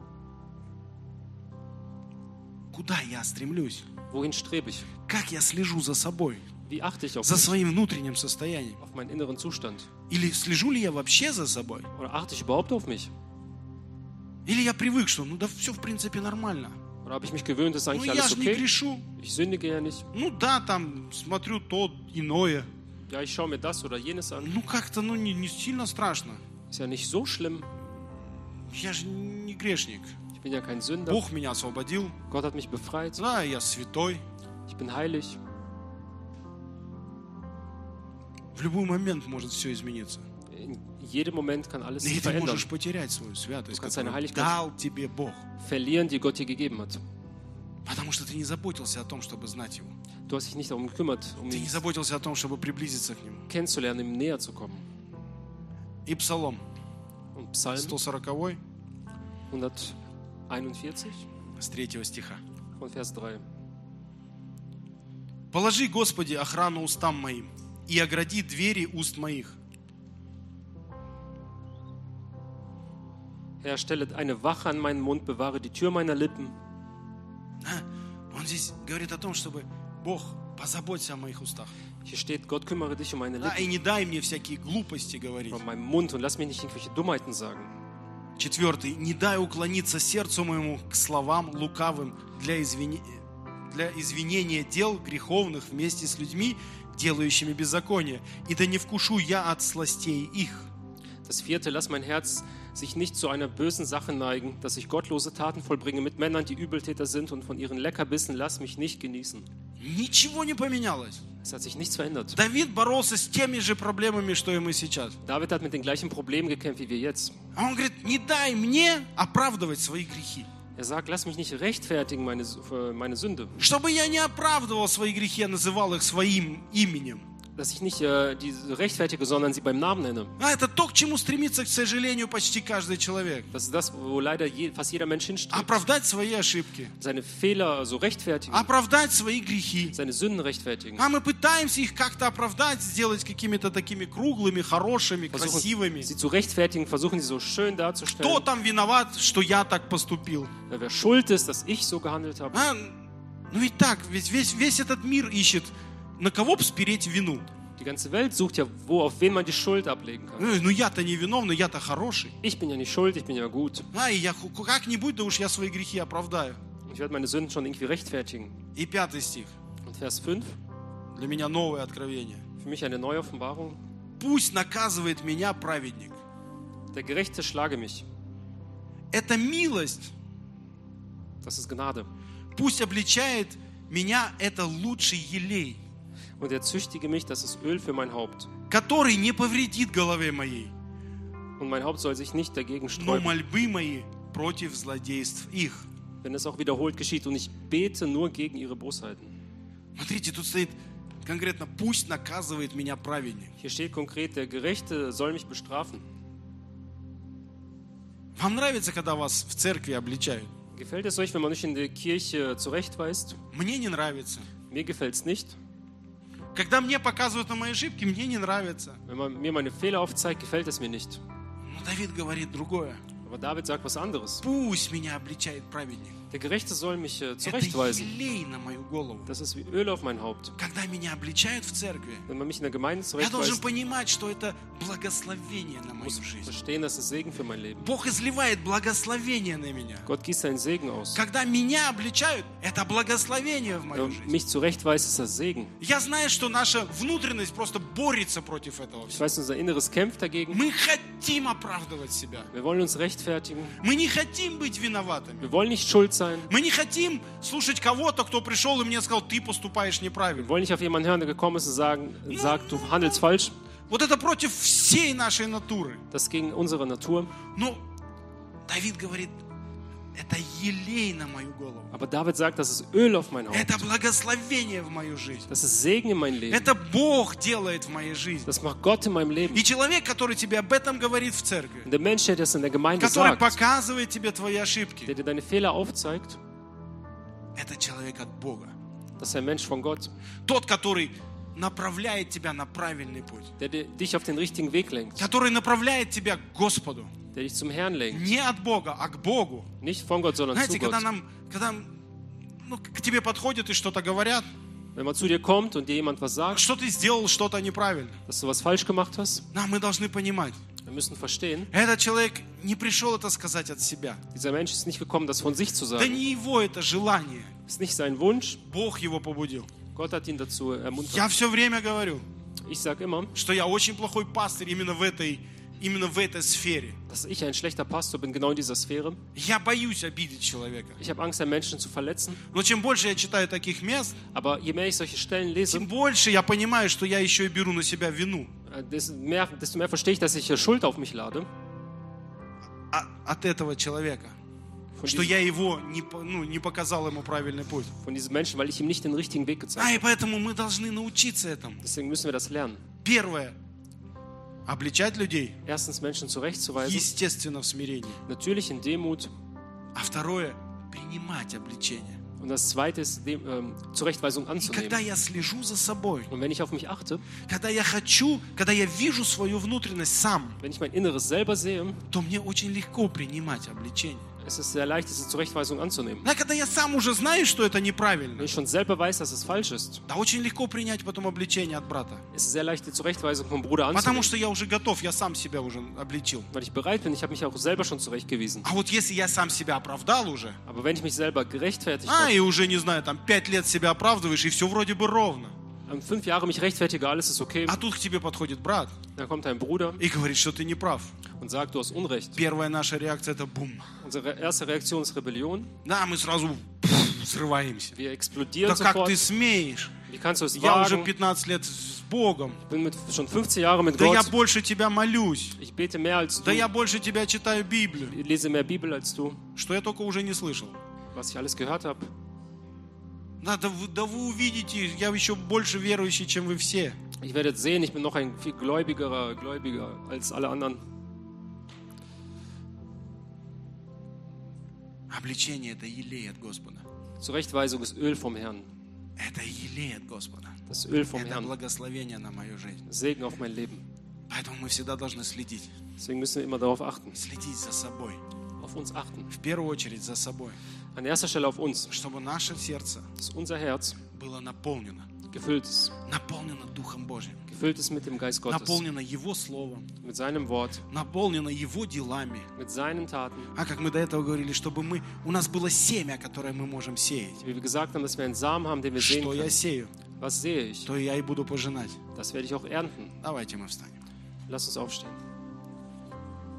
Куда я стремлюсь? Wohin strebe ich? Как я слежу за собой? Wie achte ich auf За mich, своим внутренним состоянием? auf meinen inneren Zustand? Или слежу ли я вообще за собой? Oder achte ich überhaupt auf mich? Или я привык, что ну да все в принципе нормально. Oder habe ich mich gewöhnt, ist Ну eigentlich я alles же не okay? грешу. Ich sündige ja nicht. Ну да, там смотрю то иное. Ja, ich schaue mir das oder jenes an. Ну как-то ну не, не сильно страшно. Ist ja nicht so schlimm. Я же не грешник. Ich bin ja kein Sünder. Бог меня освободил. Gott hat mich befreit. Да, я святой. Ich bin heilig. В любой момент может все измениться. In jedem Moment kann alles И sich ты verändern. можешь потерять свою святость, Du kannst deine которую Heiligkeit дал тебе Бог. verlieren, die Gott dir gegeben hat. Потому что ты не заботился о том, чтобы знать Его. Du hast dich nicht darum gekümmert, um Ты ihn не заботился о том, чтобы приблизиться к Нему. kennenzulernen, ihm näher zu kommen. И Псалом Und Psalm сто сорок, hunderteinundvierzig с третьего стиха. von Vers drei. «Положи, Господи, охрану устам моим, и огради двери уст моих». Herr, stelle eine Wache an meinen Mund, bewahre die Tür meiner Lippen. Он здесь говорит о том, чтобы Бог, позаботься о моих устах. Hier steht, Gott, kümmere dich um meine Да, и Lippen, не дай мне всякие глупости говорить. um meinen Mund und lass mich nicht irgendwelche Dummheiten sagen. Четвертый. Не дай уклониться сердцу моему к словам лукавым для, извини... для извинения дел греховных вместе с людьми, делающими беззаконие. И да не вкушу я от сластей их. Das vierte, lass mein Herz sich nicht zu einer bösen Sache neigen, dass ich gottlose Taten vollbringe mit Männern, die Übeltäter sind, und von ihren Leckerbissen lass mich nicht genießen. Ничего не поменялось. Es hat sich nichts verändert. Давид боролся с теми же проблемами, что и мы сейчас. David hat mit den gleichen Problemen gekämpft wie wir jetzt. А он говорит, не дай мне оправдывать свои грехи. Er sagt, lass mich nicht rechtfertigen, meine, für meine Sünde. Чтобы я не оправдывал свои грехи, я называл их своим именем. Dass ich nicht äh, diese rechtfertige, sondern sie beim Namen nenne. А это то, к чему стремится, к сожалению, почти каждый человек. Das ist das, wo leider je, fast jeder Mensch hinstrebt. Оправдать свои ошибки. Seine Fehler so rechtfertigen, Оправдать свои грехи. seine Sünden rechtfertigen. А мы пытаемся их как-то оправдать, сделать какими-то такими круглыми, хорошими, Versuchen, красивыми. sie zu rechtfertigen, versuchen sie so schön Кто darzustellen. там виноват, что я так поступил? Wer schuld ist, dass ich so gehandelt habe. А, ну ведь так, ведь весь, весь этот мир ищет, на кого бы спереть вину. Die ganze Welt sucht ja, wo, auf wen man die Schuld ablegen kann. Ну, ну я-то не виновный, я-то хороший. Ich bin ja nicht schuld, ich bin ja gut. А, и я ху- как-нибудь, да уж я свои грехи оправдаю. Ich werde meine Sünden schon irgendwie rechtfertigen. И пятый стих. Und Vers fünf, Для меня новое откровение. für mich eine neue Offenbarung. Пусть наказывает меня праведник. Der Gerechte schlage mich. Это милость. Das ist Gnade. Пусть обличает меня это лучший елей, Und er züchtige mich, das ist Öl für mein Haupt. который не повредит голове моей, Und mein Haupt soll sich nicht dagegen но sträuben, мольбы мои против злодейств их. wenn es auch wiederholt geschieht. Und ich bete nur gegen ihre Bosheiten. Смотрите, тут стоит конкретно, пусть наказывает меня праведник. Hier steht konkret, der Gerechte soll mich bestrafen. Вам нравится, когда вас в церкви обличают? Gefällt es euch, wenn man euch in der Kirche zurechtweist? Мне не нравится. Mir gefällt es nicht. Когда мне показывают на мои ошибки, мне не нравится. Wenn man mir meine Fehler aufzeigt, gefällt es mir nicht. Но Давид говорит другое. Aber David sagt was anderes. Пусть меня обличает праведник. Der Gerechte soll mich äh, Это zurechtweisen. елей на мою голову. Das ist wie Öl auf mein Haupt. Когда меня обличают в церкви, Wenn man mich in der Gemeinde я должен zurechtweist, понимать, что это благословение на мою muss ich жизнь. verstehen, dass es Segen für mein Leben. Бог изливает благословение на меня. Gott gießt seinen Segen aus. Когда меня обличают, это благословение в мою Wenn жизнь. mich zurechtweist, ist das Segen. Я знаю, что наша внутренность просто борется против этого Ich всего. weiß, unser Inneres kämpft dagegen. Мы хотим оправдывать себя. Wir wollen uns rechtfertigen. Мы не хотим быть виноватыми. Wir wollen nicht schuld sein. Мы не хотим слушать кого-то, кто пришел и мне сказал, ты поступаешь Wir неправильно. wollen nicht auf jemanden hören, der gekommen ist und sagen, sagt, du handelst falsch. Вот это против всей нашей натуры. Das ist gegen unsere Natur. Но Давид говорит, это елей на мою голову. Aber David sagt, das ist Öl auf mein Haupt. Это благословение в мою жизнь. Das ist Segen in mein Leben. Это Бог делает в моей жизни. Das macht Gott in meinem Leben. И человек, который тебе об этом говорит в церкви, Und der Mensch, der das in der Gemeinde который sagt, показывает тебе твои ошибки, der dir deine Fehler aufzeigt, это человек от Бога. das ist ein Mensch von Gott, Тот, который направляет тебя на правильный путь. der dir- dich auf den richtigen Weg lenkt, Который направляет тебя к Господу. der dich zum Herrn lenkt. Не от Бога, а к Богу. Nicht von Gott, sondern zu Знаете, когда Gott. нам, когда ну, к тебе подходят и что-то говорят, Wenn man zu dir kommt und dir jemand was sagt, что ты сделал что-то неправильно, dass du was falsch gemacht hast, нам мы должны понимать, wir müssen verstehen, этот человек не пришел это сказать от себя. dieser Mensch ist nicht gekommen, das von sich zu Да sagen. не его это желание. Das ist nicht sein Wunsch. Бог его побудил. Gott hat ihn dazu ermuntert. Я все время говорю, Ich sage immer, что я очень плохой пастырь именно в этой, именно в этой сфере. dass ich ein schlechter Pastor bin, genau in dieser Sphäre. Я боюсь обидеть человека. Ich habe Angst, einen Menschen zu verletzen. Но чем больше я читаю таких мест, Aber je mehr ich solche Stellen lese, тем больше я понимаю, что я еще и беру на себя вину. desto mehr, desto mehr verstehe ich, dass ich hier Schuld auf mich lade. А- От этого человека. Von Что diesem, я его не, по- ну, не показал ему правильный путь. von diesem Menschen, weil ich ihm nicht den richtigen Weg gezeigt А, habe. и поэтому мы должны научиться этому. Deswegen müssen wir das lernen. Первое. Обличать людей, Erstens Menschen zurechtzuweisen, естественно, в смирении. natürlich in Demut. А второе. Принимать обличение. Und das Zweite ist, dem, ähm, Zurechtweisung И когда anzunehmen. я слежу за собой, Und wenn ich auf mich achte, когда я хочу, когда я вижу свою внутренность сам, wenn ich mein Inneres selber sehe, то мне очень легко принимать обличение. ist es sehr leicht, diese Zurechtweisung anzunehmen. А когда я сам уже знаю, что это Wenn неправильно, ich schon selber weiß, dass es falsch ist, да очень легко принять потом обличение от брата. ist es sehr leicht, die Zurechtweisung vom Bruder Потому anzunehmen. что я уже готов, я сам себя уже обличил. Weil ich bereit bin, ich habe mich auch selber schon zurechtgewiesen. А вот если я сам себя оправдал уже, Aber wenn ich mich selber gerechtfertigt а, habe, и уже, не знаю, там пять лет себя оправдываешь, и все вроде бы ровно. ähm, fünf Jahre mich rechtfertige, alles ist okay, А тут к тебе подходит брат dann kommt ein Bruder и говорит, что ты не прав. und sagt, du hast Unrecht. Первая наша реакция – это бум. Unsere erste Reaktion ist Rebellion. Да, мы сразу пф, взрываемся. Wir explodieren Да как sofort. ты смеешь? Wie kannst du es Я уже wagen? пятнадцать лет с Богом. Ich bin mit, schon fünfzehn Jahre mit Да я Gott. больше тебя молюсь. Ich bete mehr als Да du. я больше тебя читаю Библию. Ich lese mehr Bibel als du. Что я только уже не слышал. Was ich alles gehört habe. Да, да, вы, да вы увидите, я еще больше верующий, чем вы все. Ich werde sehen, ich bin noch ein viel gläubigerer Gläubiger als alle anderen. Обличение – это елей от Господа. Zurechtweisung ist Öl vom Herrn. Это елей от Господа. Das Öl vom Это Herrn. благословение на мою жизнь. Segen auf mein Leben. Поэтому мы всегда должны следить. Deswegen müssen wir immer darauf achten. Следить за собой. Auf uns achten. В первую очередь за собой. An erster Stelle auf uns. Чтобы наше сердце Dass unser Herz было наполнено. gefüllt ist. Наполнено Духом Божьим. Gefüllt ist mit dem Geist Gottes. Наполнено Его Словом. Mit seinem Wort. Наполнено Его делами. Mit seinen Taten. А как мы до этого говорили, чтобы мы, у нас было семя, которое мы можем сеять. Wie wir gesagt haben, dass wir einen Samen haben, den wir sehen Что я können. сею, Was sehe ich? то я и буду пожинать. Das werde ich auch ernten. Давайте мы встанем. Lass uns aufstehen.